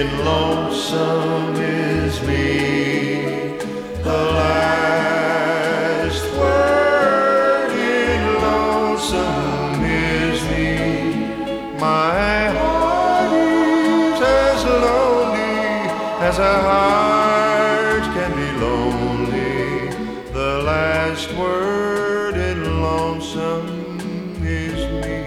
in lonesome is me. The last word in lonesome is me. My heart is as lonely as a heart can be lonely. The last word in lonesome is me.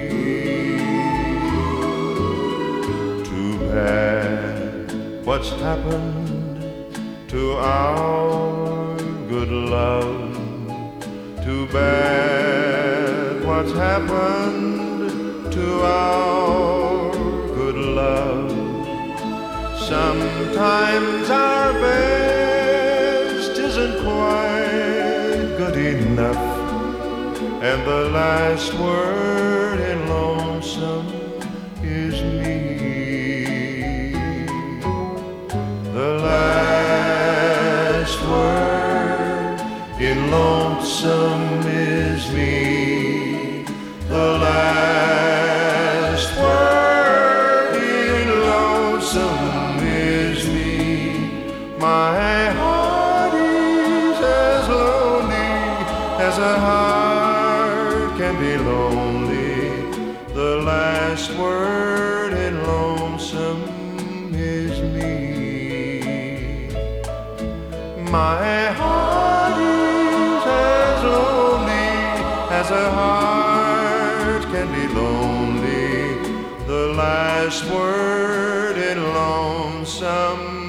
Too bad what's happened to our good love. Too bad what's happened to our good love. Sometimes our best isn't quite good enough, and the last word in lonesome is me. The last word in lonesome is me. The last word in lonesome is me. My heart is as lonely as a heart can be lonely. The last word in lonesome is me. My heart is as lonely as a heart can be lonely. The last word in lonesome